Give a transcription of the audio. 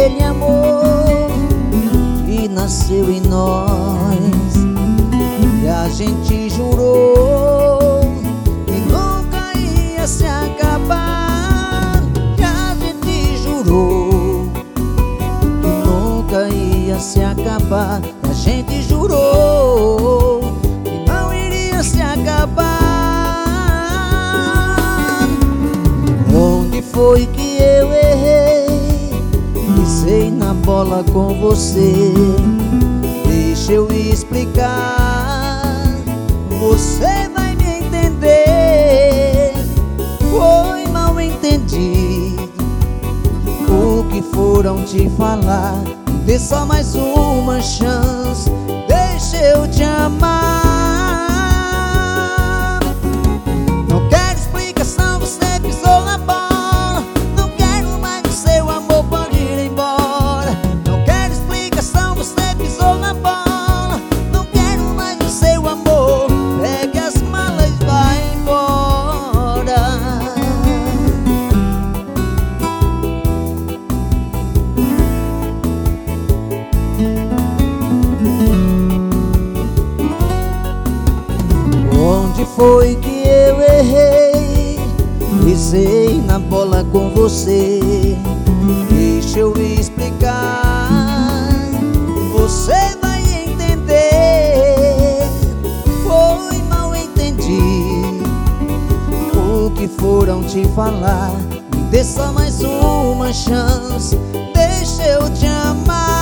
aquele amor que nasceu em nós, e a gente jurou que nunca ia se acabar. E a gente jurou que nunca ia se acabar. E a gente jurou que não iria se acabar. Onde foi que eu errei? Pisei na bola com você. Deixa eu explicar, você vai me entender. Foi mal entendido o que foram te falar. Dê só mais uma chance, deixa eu te amar. Não quero explicação, você pisou na bola. Não quero mais o seu amor, pode ir embora. Não quero explicação, você pisou na bola. Não quero mais o seu amor, pegue as malas e vai embora. Onde foi que eu errei? Pisei na bola com você. Deixa eu explicar, você vai entender. Foi mal entendido o que foram te falar. Me dê só mais uma chance, deixa eu te amar.